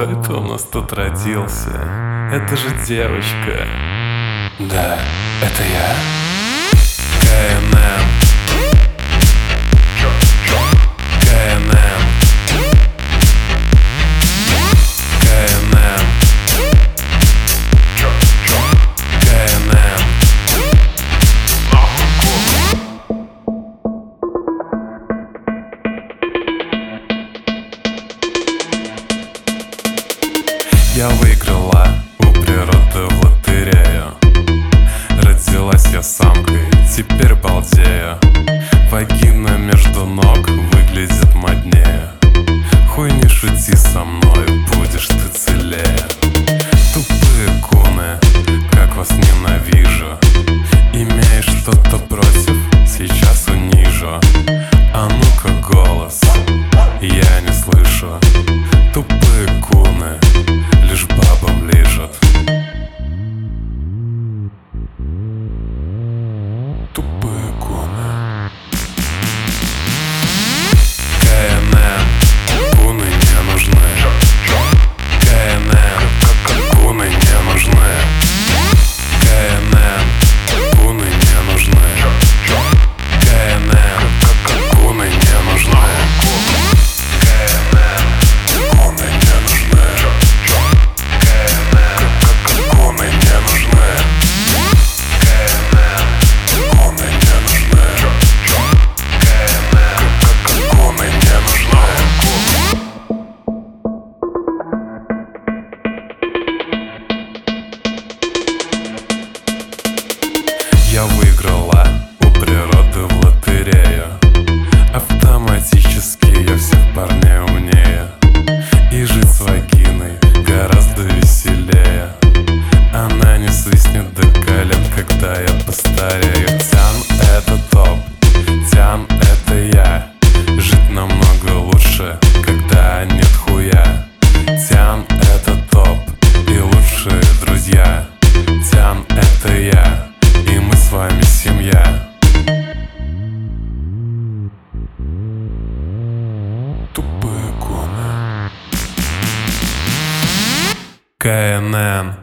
Кто это у нас тут родился? Это же девочка. Да, это я. КНН. КНН. КНН. КНН. Я выиграла у природы в лотерею. Родилась я самкой, теперь балдею. Вагина между ног выглядит моднее. Хуй не шути со мной, будешь ты целее. Тупые куны, как вас ненавижу. Имеешь что-то против, сейчас унижу. А ну-ка голос, я не слышу. Тупые куны лишь бабам лижут. Тупые куны. КНН. Куны не нужны. КНН. Куны не нужны. КНН. Куны не нужны. КНН. Куны не нужны. Я выиграла у природы в лотерею. Автоматически я всех парней умнее. И жить с вагиной гораздо веселее. Она не свистнет до колен, когда я постарею. Тян — это топ, тян — это я. Жить намного лучше, когда нет хуя. Тян — это топ и лучшие друзья. Тян — это я, и мы с вами семья. Тупые куны. КНН.